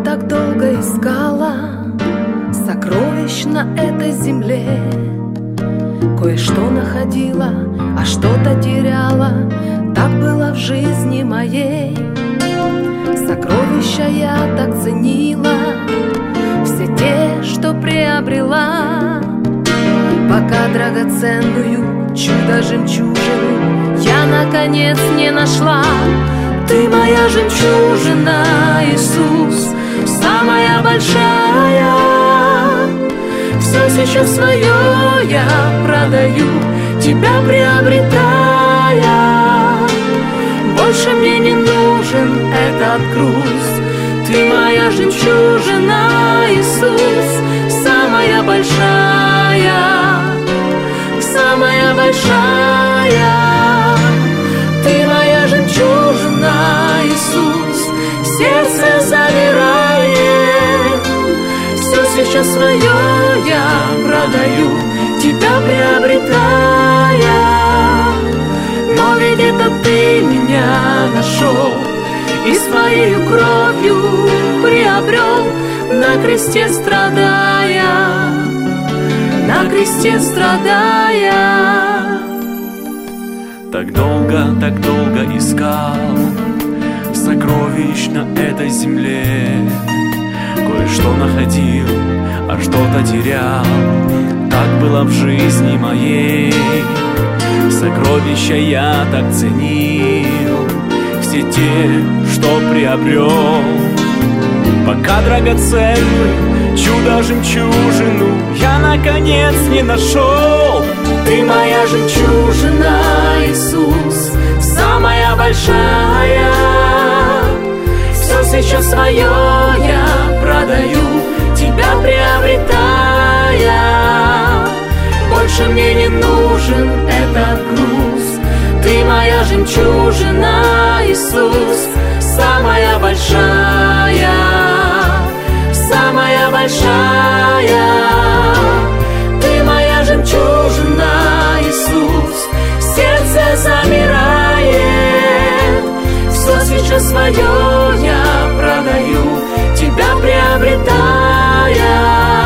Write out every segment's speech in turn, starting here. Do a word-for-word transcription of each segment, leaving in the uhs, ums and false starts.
так долго искала сокровищ на этой земле. Кое-что находила, а что-то теряла. Так было в жизни моей. Сокровища я так ценила, все те, что приобрела. Пока драгоценную чудо-жемчужину я наконец не нашла. Ты моя жемчужина, Иисус, самая большая. Все сейчас свое я продаю, тебя приобретая. Больше мне не нужен этот груз. Ты моя жемчужина, Иисус, самая большая, самая большая. Ты моя жемчужина, Иисус, сердце замирает. Все сейчас свое я продаю, тебя приобретая. Но ведь это ты меня нашел и своей кровью приобрел, на кресте страдая, на кресте страдая. Так долго, так долго искал сокровищ на этой земле. Кое-что находил, а что-то терял. Так было в жизни моей. Сокровища я так ценил, все те, что приобрел. Пока драгоценную чудо-жемчужину я наконец не нашел. Ты моя жемчужина, Иисус, самая большая. Все сейчас свое я продаю, тебя приобретая. Больше мне не нужен этот груз. Ты моя жемчужина, Иисус, самая большая, самая большая. Ты моя жемчужина, Иисус, сердце замирает. Все сейчас свое я продаю, тебя приобретая.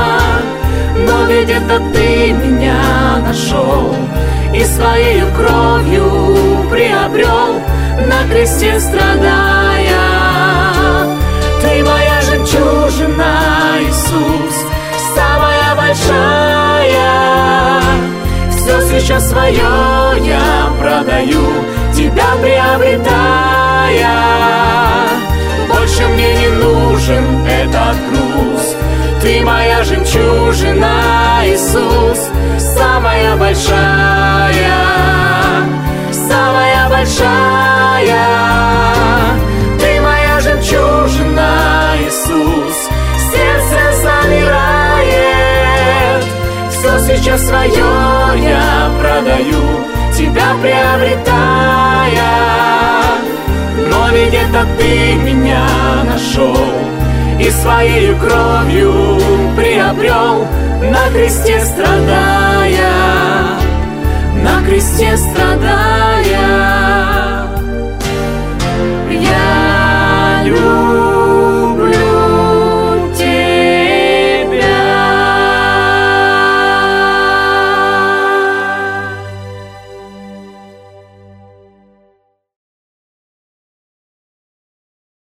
Но ведь это ты меня нашел и своей кровью приобрел, на кресте страдая. Ты моя жемчужина, Иисус, самая большая. Все сейчас свое я продаю, тебя приобретая. Больше мне не нужен этот груз. Ты моя жемчужина, Иисус, самая большая, самая большая. Ты моя жемчужина, Иисус, сердце замирает. Все сейчас свое я продаю, тебя приобретая. Но ведь это ты меня нашел и своей кровью приобрел, на кресте страдая, на кресте страдая.